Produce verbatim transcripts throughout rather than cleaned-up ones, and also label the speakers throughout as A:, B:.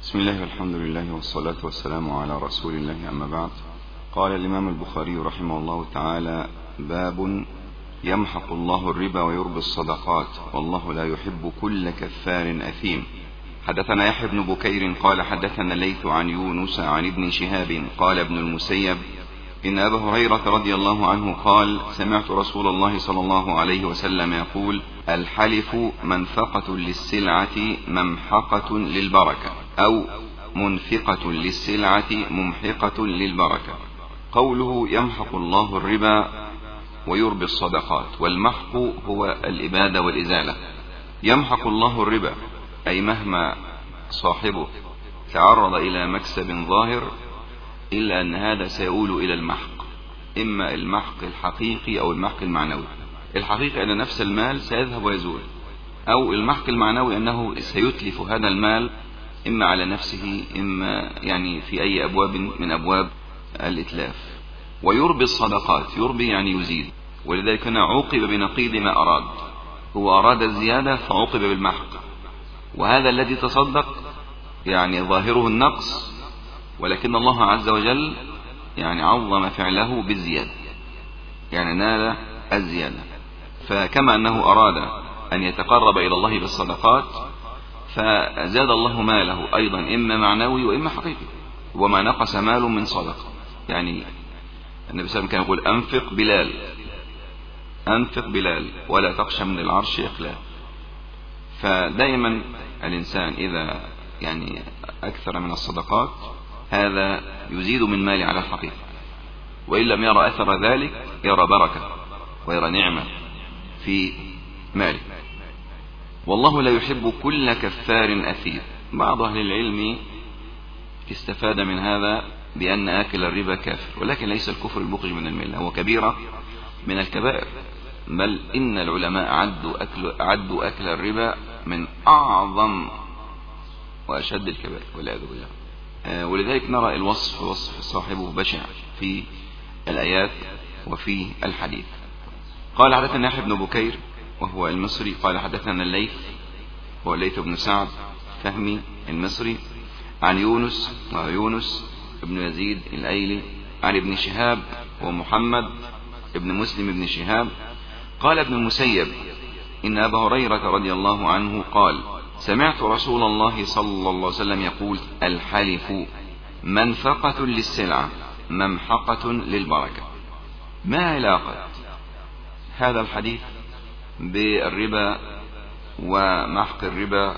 A: بسم الله والحمد لله والصلاة والسلام على رسول الله، أما بعد. قال الإمام البخاري رحمه الله تعالى: باب يمحق الله الربا ويربي الصدقات والله لا يحب كل كفار أثيم. حدثنا يحيى بن بكير قال حدثنا الليث عن يونس عن ابن شهاب قال ابن المسيب: إن أبا هريرة رضي الله عنه قال: سمعت رسول الله صلى الله عليه وسلم يقول: الحلف منفقة للسلعة ممحقة للبركة، أو منفقة للسلعة ممحقة للبركة. قوله يمحق الله الربا ويربي الصدقات، والمحق هو الإبادة والإزالة. يمحق الله الربا أي مهما صاحبه تعرض إلى مكسب ظاهر إلا أن هذا سيؤول إلى المحق، إما المحق الحقيقي أو المحق المعنوي. الحقيقي أن نفس المال سيذهب ويزول، أو المحق المعنوي أنه سيتلف هذا المال إما على نفسه إما يعني في أي أبواب من أبواب الإتلاف. ويربي الصدقات، يربي يعني يزيد، ولذلك هنا عوقب بنقيض ما أراد. هو أراد الزيادة فعوقب بالمحق، وهذا الذي تصدق يعني ظاهره النقص، ولكن الله عز وجل يعني عظم فعله بالزيادة، يعني نال الزيادة. فكما أنه أراد أن يتقرب إلى الله بالصدقات فزاد الله ماله أيضا إما معنوي وإما حقيقي. وما نقص مال من صدقة، يعني النبي صلى الله عليه وسلم كان يقول: أنفق بلال أنفق بلال ولا تخشى من العرش إقلال. فدائما الإنسان إذا يعني أكثر من الصدقات هذا يزيد من ماله على الحقيقة، وإن لم يرى أثر ذلك يرى بركة ويرى نعمة في ماله. والله لا يحب كل كفار أثيم. بعض أهل العلم استفاد من هذا بأن آكل الربا كافر، ولكن ليس الكفر المخرج من الملة، هو كبيرة من الكبائر، بل إن العلماء عدوا أكل, عدوا أكل الربا من أعظم وأشد الكبائر والعياذ بالله. آه ولذلك نرى الوصف وصف صاحبه بشع في الآيات وفي الحديث. قال حدثنا يحيى بن بكير وهو المصري قال حدثنا الليث هو الليث بن سعد فهمي المصري عن يونس ويونس ابن يزيد الأيلي عن ابن شهاب ومحمد ابن مسلم بن شهاب قال ابن المسيب: إن أبا هريرة رضي الله عنه قال: سمعت رسول الله صلى الله عليه وسلم يقول: الحلف منفقة للسلعة ممحقة للبركة. ما علاقة هذا الحديث بالربا ومحق الربا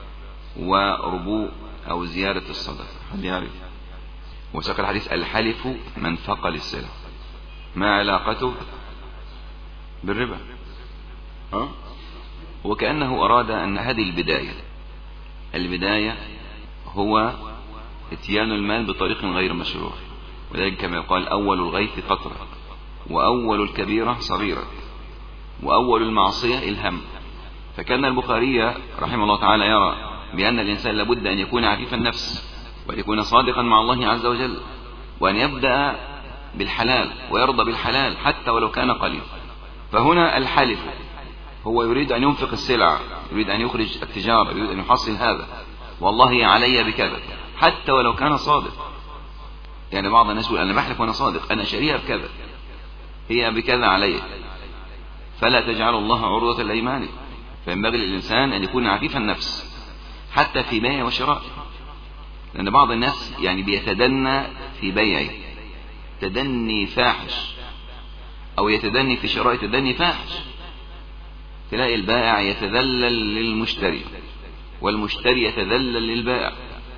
A: وربو أو زيادة الصدقة؟ هل يعرف؟ وساق الحديث: الحلف منفقة للسلع، ما علاقته بالربا؟ أه؟ وكأنه أراد أن هذه البداية البداية هو اتيان المال بطريق غير مشروع، وذلك كما يقال: أول الغيث قطرة، وأول الكبيرة صغيرة، وأول المعصية الهم. فكان البخاري رحمه الله تعالى يرى بأن الإنسان لابد أن يكون عفيف النفس وأن يكون صادقا مع الله عز وجل، وأن يبدأ بالحلال ويرضى بالحلال حتى ولو كان قليل. فهنا الحلف هو يريد أن ينفق السلع، يريد أن يخرج التجارة، يريد أن يحصل هذا، والله علي بكذا حتى ولو كان صادق. يعني بعض الناس يقول: أنا بحلف وأنا صادق، أنا شاريها بكذا، هي بكذا علي. فلا تجعل الله عروة الأيمان. فينبغي للإنسان أن يكون عفيف النفس حتى في بيع وشراء، لأن بعض الناس يعني بيتدنى في بيعه تدني فاحش، أو يتدني في شراء تدني فاحش. تلاقي البائع يتذلل للمشتري والمشتري يتذلل للبائع.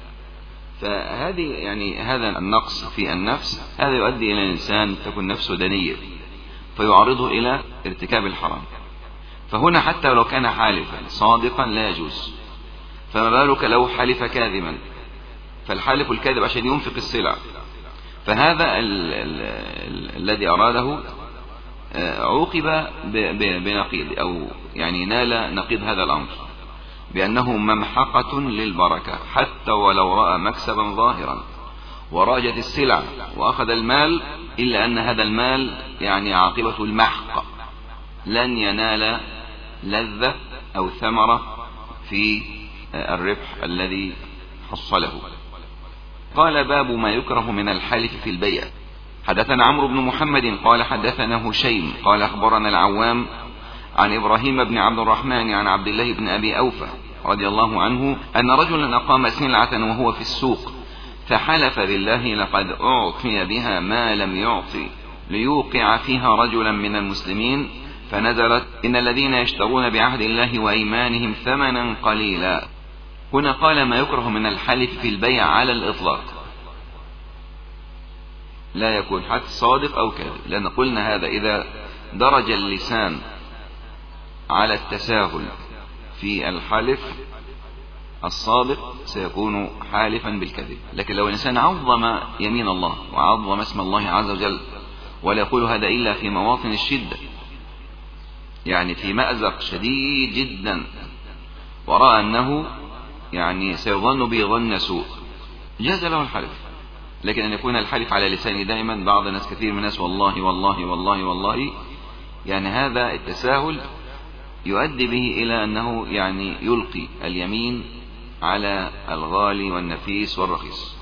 A: فهذه يعني هذا النقص في النفس هذا يؤدي إلى الإنسان تكون نفسه دنية فيعرضه إلى ارتكاب الحرام. فهنا حتى لو كان حالفا صادقا لا يجوز، فما بالك لو حلف كاذبا؟ فالحالف الكاذب عشان ينفق السلع. فهذا الذي أراده عوقب بنقيض، أو يعني نال نقيض هذا الأمر، بأنه ممحقة للبركة حتى ولو رأى مكسبا ظاهرا وراجت السلع وأخذ المال، إلا أن هذا المال يعني عاقبة المحق، لن ينال لذة أو ثمرة في الربح الذي حصله. قال باب ما يكره من الحلف في البيع. حدثنا عمرو بن محمد قال حدثنا هشيم قال أخبرنا العوام عن إبراهيم بن عبد الرحمن عن عبد الله بن أبي أوفى رضي الله عنه أن رجلا أقام سلعة وهو في السوق فحلف بالله لقد أعطي بها ما لم يعطي ليوقع فيها رجلا من المسلمين، فنزلت إن الذين يشترون بعهد الله وأيمانهم ثمنا قليلا. هنا قال ما يكره من الحلف في البيع على الإطلاق، لا يكون حتى صادق أو كاذب، لأن قلنا هذا إذا درج اللسان على التساهل في الحلف الصادق سيكون حالفا بالكذب. لكن لو الإنسان عظم يمين الله وعظم اسم الله عز وجل ولا يقول هذا إلا في مواطن الشدة، يعني في مأزق شديد جدا ورأى أنه يعني سيظن به ظن سوء، جاز له الحلف. لكن أن يكون الحلف على لسانه دائما، بعض الناس كثير من الناس والله والله والله والله، يعني هذا التساهل يؤدي به إلى أنه يعني يلقي اليمين على الغالي والنفيس والرخيص.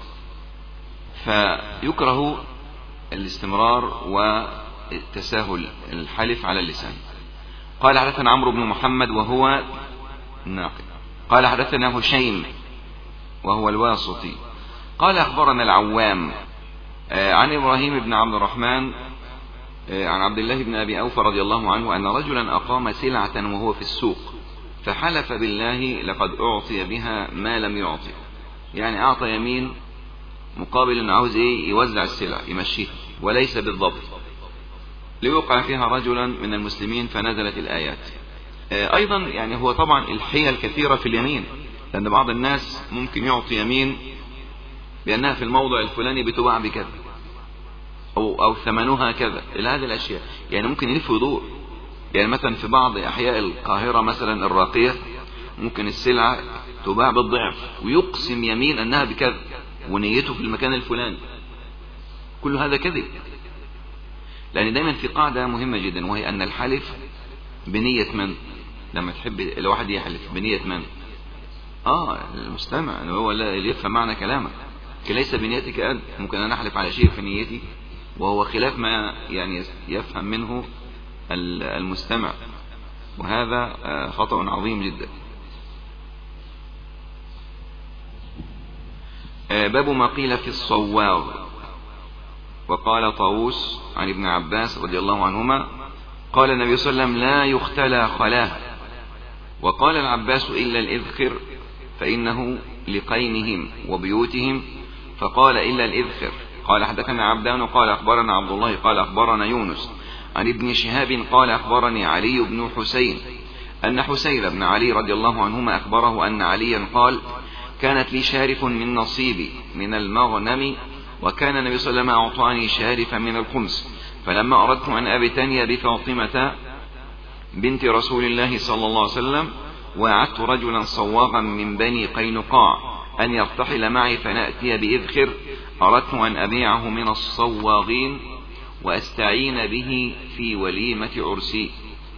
A: فيكره الاستمرار والتساهل الحلف على اللسان. قال حدثنا عمرو بن محمد وهو الناقد قال حدثنا هشيم وهو الواسطي قال أخبرنا العوام عن إبراهيم بن عبد الرحمن عن عبد الله بن أبي أوفى رضي الله عنه أن رجلا أقام سلعة وهو في السوق فحلف بالله لقد أعطي بها ما لم يعطي، يعني أعطى يمين مقابل أنه عاوز إيه يوزع السلع يمشيها وليس بالضبط، ليوقع فيها رجلا من المسلمين فنزلت الآيات. أيضا يعني هو طبعا الحيل كثيرة في اليمين، لأن بعض الناس ممكن يعطي يمين بأنها في الموضع الفلاني بتباع بكذا أو, أو ثمنها كذا إلى هذه الأشياء، يعني ممكن يلف ويدور. يعني مثلا في بعض أحياء القاهرة مثلا الراقية ممكن السلعة تباع بالضعف ويقسم يمين أنها بكذا ونيته في المكان الفلاني، كل هذا كذب. لأن دايما في قاعدة مهمة جدا وهي أن الحلف بنية من، لما تحب الواحد يحلف بنية من؟ آه المستمع أنه هو اللي يفهم معنى كلامك، ليس بنيتك أنت. ممكن أن أحلف على شيء في نيتي وهو خلاف ما يعني يفهم منه المستمع، وهذا خطأ عظيم جدا. باب ما قيل في الصواغ. وقال طاووس عن ابن عباس رضي الله عنهما قال النبي صلى الله عليه وسلم لا يختلى خلاه. وقال العباس إلا الإذخر فإنه لقينهم وبيوتهم، فقال إلا الإذخر. قال حدثنا عبدان قال أخبرنا عبد الله قال أخبرنا يونس عن ابن شهاب قال أخبرني علي بن حسين أن حسين بن علي رضي الله عنهما أخبره أن عليا قال كانت لي شارف من نصيبي من المغنم، وكان النبي صلى الله عليه وسلم أعطاني شارفا من الخمس، فلما أردت أن أبتني بفاطمة بنت رسول الله صلى الله عليه وسلم وعدت رجلا صواغا من بني قينقاع أن يرتحل معي فنأتي بإذخر، أردت أن أبيعه من الصواغين وأستعين به في وليمة عرسي.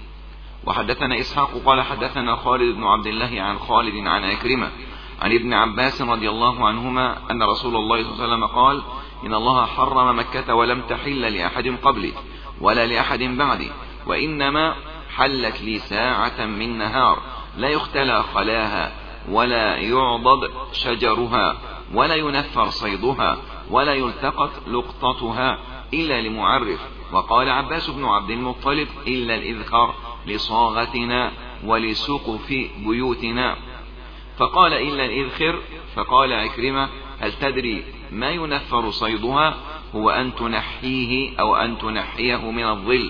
A: وحدثنا إسحاق قال حدثنا خالد بن عبد الله عن خالد عن أكرمة عن ابن عباس رضي الله عنهما أن رسول الله صلى الله عليه وسلم قال إن الله حرم مكة ولم تحل لأحد قبلي ولا لأحد بعدي، وإنما حلت لي ساعة من نهار لا يختلى خلاها ولا يعضد شجرها ولا ينفر صيدها ولا يلتقط لقطتها إلا لمعرف. وقال عباس بن عبد المطلب إلا الإذخر لصاغتنا ولسقف بيوتنا. فقال إلا الإذخر. فقال عكرمة هل تدري ما ينفر صيدها؟ هو أن تنحيه أو أن تنحيه من الظل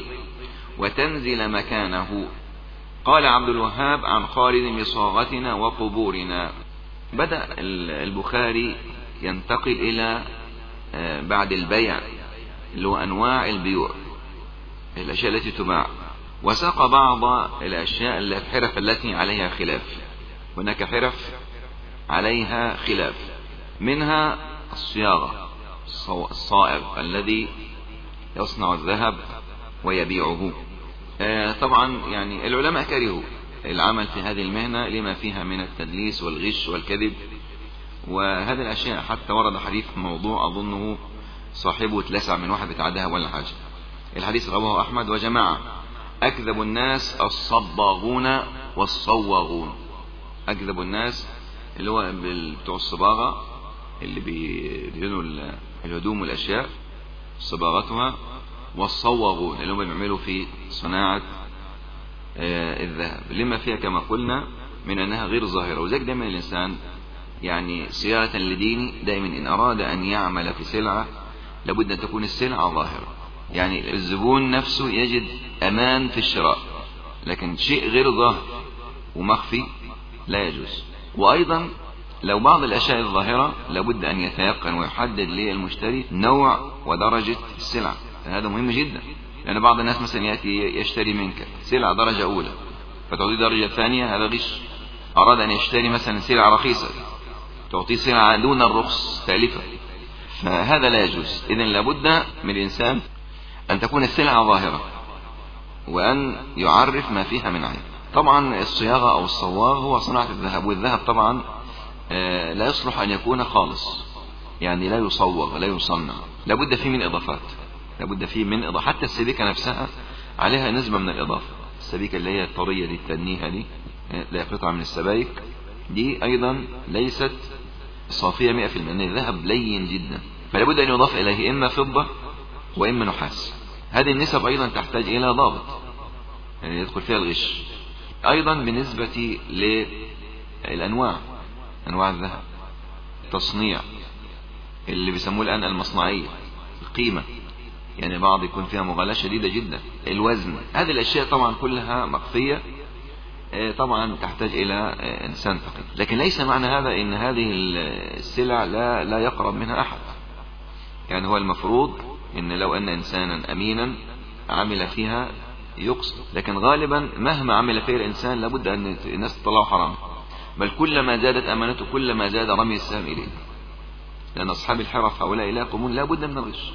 A: وتنزل مكانه. قال عبد الوهاب عن خالد بصاغتنا وقبورنا. بدأ البخاري ينتقل إلى بعد البيع اللي هو أنواع البيوع، الأشياء التي تباع، وساق بعض الأشياء الحرف التي عليها خلاف. هناك حرف عليها خلاف، منها الصياغة، الصائغ الذي يصنع الذهب ويبيعه. طبعا يعني العلماء كرهوا العمل في هذه المهنة لما فيها من التدليس والغش والكذب، وهذه الأشياء حتى ورد حديث موضوع أظنه صاحبه اتلسع من واحد بتاع ذهب ولا حاجة. الحديث رواه أحمد وجماعة: أكذب الناس الصباغون والصواغون. أكذب الناس اللي هو بتوع الصباغة اللي بيدهنوا الهدوم والأشياء صباغتها، والصواغون اللي هم بيعملوا في صناعة الذهب لما فيها كما قلنا من أنها غير ظاهرة. وذلك دائما الإنسان يعني صيانة لدينه دائما إن أراد أن يعمل في سلعة لابد أن تكون السلعة ظاهرة، يعني الزبون نفسه يجد أمان في الشراء، لكن شيء غير ظاهر ومخفي لا يجوز. وأيضا لو بعض الأشياء الظاهرة لابد أن يتيقن ويحدد للمشتري نوع ودرجة السلعة، هذا مهم جدا. لأن بعض الناس مثلا يأتي يشتري منك سلعة درجة أولى فتعطيه درجة ثانية، هذا غش. أراد أن يشتري مثلا سلعة رخيصة تعطيه سلعة دون الرخص تالفة، فهذا لا يجوز. إذن لابد من الإنسان أن تكون السلعة ظاهرة وأن يعرف ما فيها من عيب. طبعا الصياغة أو الصواغ هو صناعة الذهب، والذهب طبعا لا يصلح أن يكون خالص، يعني لا يصوغ لا يصنع، لابد فيه من إضافات، لابد فيه من إضافة. حتى السبيكة نفسها عليها نسبة من الإضافة، السبيكة اللي هي الطرية دي التنيهة دي لا قطعة من السبائك دي أيضا ليست صافية مئة في المئة، الذهب لين جدا، فلابد أن يضاف إليه إما فضة وإما نحاس. هذه النسب أيضا تحتاج إلى ضابط يعني يدخل فيها الغش. أيضا بالنسبة للأنواع، أنواع الذهب، تصنيع اللي بيسموه الآن المصنعية، القيمة يعني بعض يكون فيها مغالاة شديدة جدا، الوزن، هذه الأشياء طبعا كلها مخفية، طبعا تحتاج إلى إنسان فقير. لكن ليس معنى هذا إن هذه السلع لا لا يقرب منها أحد. يعني هو المفروض إن لو أن إنسانا أمينا عمل فيها يقصد، لكن غالبا مهما عمل فيها الإنسان لابد أن الناس تطلعوا حرام، بل كلما زادت أمانته كلما زاد رمي السهم إليه، لأن أصحاب الحرف هؤلاء لا يقومون لابد من الغش.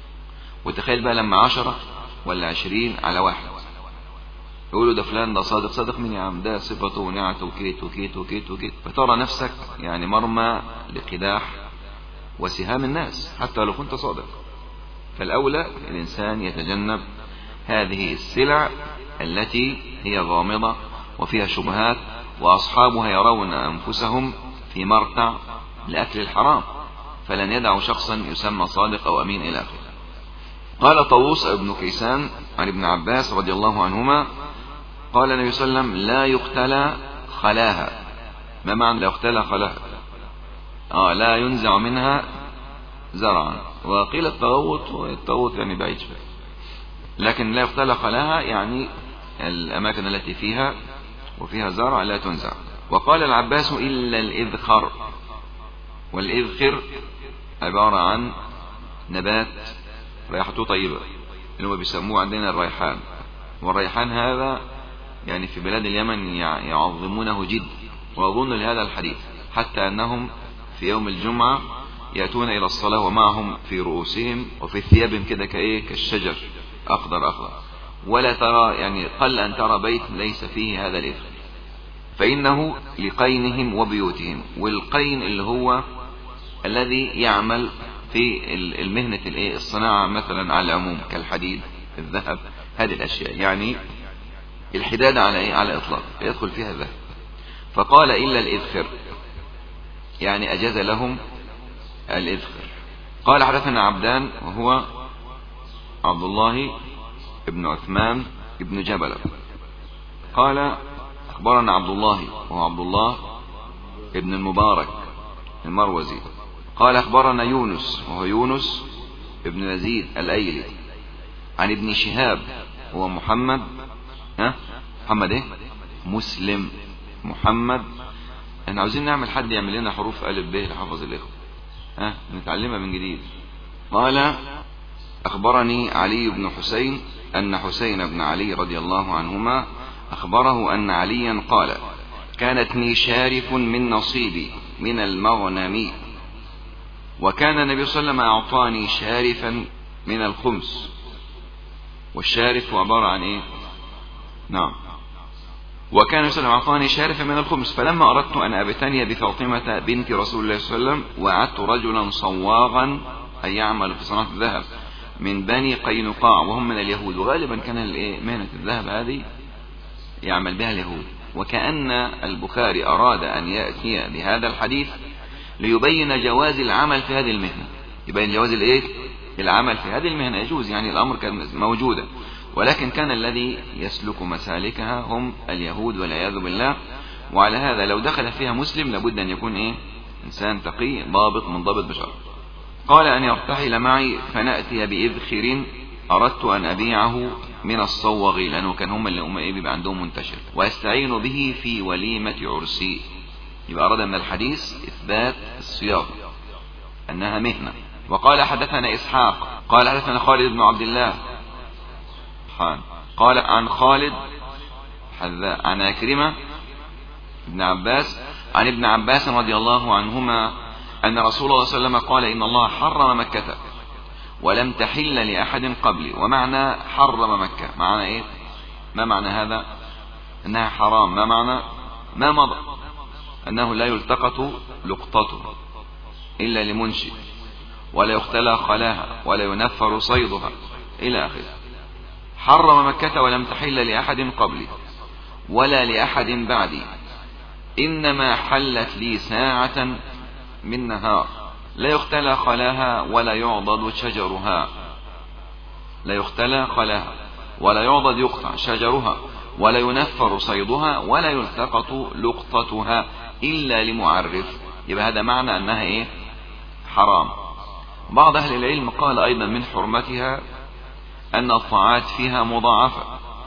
A: وتخيل بقى لما عشرة ولا عشرين على واحد يقولوا ده فلان ده صادق، صادق مين يا عم؟ ده صفته ونعته وكيت وكيت وكيت وكيت، فترى نفسك يعني مرمى لقداح وسهام الناس حتى لو كنت صادق. فالأولى الإنسان يتجنب هذه السلع التي هي غامضة وفيها شبهات وأصحابها يرون أنفسهم في مرتع لأكل الحرام، فلن يدعوا شخصا يسمى صادق أو أمين إلى آخره. قال طاووس ابن كيسان عن ابن عباس رضي الله عنهما قال النبي صلى الله عليه وسلم: لا يختلى خلاها. ما معنى لا يختلى خلاها؟ آه لا ينزع منها زرعا. وقيل التغوط، والتغوط يعني بعيد شوية، لكن لا يختلى خلاها يعني الأماكن التي فيها وفيها زرع لا تنزع. وقال العباس: إلا الإذخر. والإذخر عبارة عن نبات ريحته طيبة اللي هو بيسموه عندنا الريحان، والريحان هذا يعني في بلاد اليمن يعظمونه جدا، وأظن لهذا الحديث حتى أنهم في يوم الجمعة يأتون إلى الصلاة ومعهم في رؤوسهم وفي ثيابهم كده كإيه كالشجر أخضر أخضر، ولا ترى يعني قل أن ترى بيت ليس فيه هذا الإذخر، فإنه لقينهم وبيوتهم. والقين اللي هو الذي يعمل في المهنة الصناعة مثلا على العموم كالحديد الذهب هذه الأشياء، يعني الحداد على إيه؟ على إطلاق يدخل فيها الذهب. فقال: إلا الإذخر، يعني أجاز لهم الإذخر. قال: حدثنا عبدان وهو عبد الله ابن عثمان ابن جبل قال: أخبرنا عبد الله وهو عبد الله ابن المبارك المروزي قال: أخبرنا يونس وهو يونس ابن يزيد الأيلي عن ابن شهاب هو محمد ها محمد ايه مسلم محمد. احنا عاوزين نعمل حد يعمل لنا حروف ألف ب لحفظ الإخوة، ها نتعلمها من جديد. قال: أخبرني علي بن حسين أن حسين بن علي رضي الله عنهما أخبره أن عليا قال: كانت لي شارف من نصيبي من المغنم، وكان النبي صلى الله عليه وسلم أعطاني شارفا من الخمس. والشارف هو عبارة عن إيه؟ نعم وكان يسلم أعطاني شارفا من الخمس، فلما أردت أن أبتني بفاطمة بنت رسول الله صلى الله عليه وسلم وعدت رجلا صواغا أي يعمل في صناعة الذهب من بني قينقاع وهم من اليهود، وغالبا كان مهنة الذهب هذه يعمل بها اليهود. وكأن البخاري أراد أن يأتي بهذا الحديث ليبين جواز العمل في هذه المهنة، يبين جواز الايه العمل في هذه المهنة، يجوز يعني الأمر كان موجودا، ولكن كان الذي يسلك مسالكها هم اليهود والعياذ بالله. وعلى هذا لو دخل فيها مسلم لابد أن يكون ايه إنسان تقي ضابط منضبط بشرع. قال أن يرتحل معي فنأتي بإذخر أردت أن أبيعه من الصوغ، لأنه كان هم اللي هم إيه بيبقى عندهم منتشر، ويستعين به في وليمة عرسي. يبقى أراد من الحديث إثبات الصياغة أنها مهنة. وقال حدثنا إسحاق قال حدثنا خالد بن عبد الله قال عن خالد عن أكرمة ابن عباس عن ابن عباس رضي الله عنهما أن رسول الله صلى الله عليه وسلم قال إن الله حرم مكة ولم تحل لأحد قبلي. ومعنى حرم مكة معنى إيه؟ ما معنى هذا؟ أنها حرام. ما معنى؟ ما مضى أنه لا يلتقط لقطته إلا لمنشئ، ولا يختلى خلاها، ولا ينفر صيدها إلى آخره. حرم مكة ولم تحل لأحد قبلي ولا لأحد بعدي، إنما حلت لي ساعة من نهار لا يختلى خلاها ولا يعضد شجرها، لا يختلى خلاها ولا يعضد يقطع شجرها ولا ينفر صيدها ولا يلتقط لقطتها إلا لمعرف. يبقى هذا معنى أنها إيه؟ حرام. بعض أهل العلم قال أيضا من حرمتها أن الطاعات فيها مضاعفة،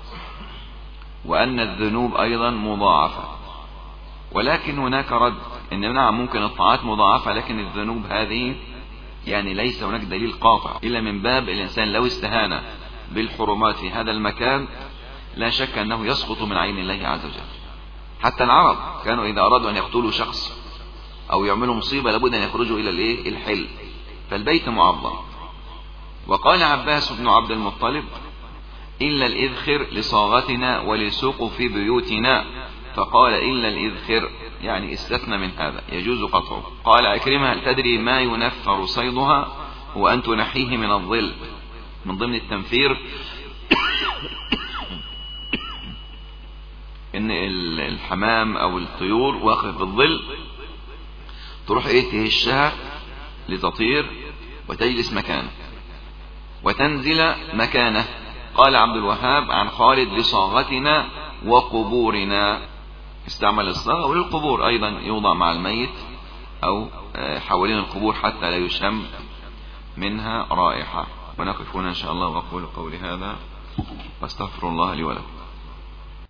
A: وأن الذنوب أيضا مضاعفة. ولكن هناك رد إن نعم ممكن الطاعات مضاعفة، لكن الذنوب هذه يعني ليس هناك دليل قاطع، إلا من باب الإنسان لو استهان بالحرمات في هذا المكان لا شك أنه يسقط من عين الله عز وجل. حتى العرب كانوا إذا أرادوا أن يقتلوا شخص أو يعملوا مصيبة لابد أن يخرجوا إلى الإيه؟ الحل، فالبيت معظم. وقال عباس بن عبد المطلب إلا الإذخر لصاغتنا ولسوق في بيوتنا، فقال إلا الإذخر يعني استثنى من هذا يجوز قطعه. قال عكرمة هل تدري ما ينفر صيدها وأن تنحيه من الظل؟ من ضمن التنفير ان الحمام او الطيور واقف بالظل تروح ايه تهشها لتطير وتجلس مكانه وتنزل مكانه. قال عبد الوهاب عن خالد لصاغتنا وقبورنا، استعمل الصاغة وللقبور أيضا يوضع مع الميت أو حوالين القبور حتى لا يشم منها رائحة. ونقف هنا إن شاء الله وأقول قولي هذا واستغفر الله لي ولكم.